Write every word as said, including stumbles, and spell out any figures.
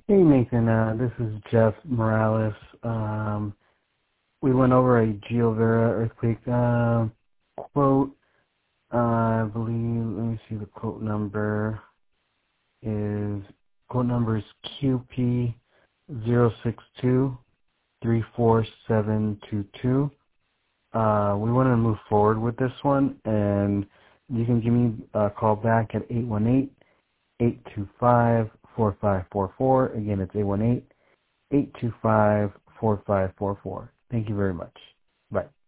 Hey Nathan, uh, this is Jeff Morales. Um, we went over a GeoVera earthquake uh, quote. Uh, I believe, let me see, the quote number is, quote number is Q P zero six two three four seven two two. Uh, we want to move forward with this one, and you can give me a call back at eight one eight, eight two five, four five four four. Again, it's eight one eight, eight two five, four five four four. Thank you very much. Bye.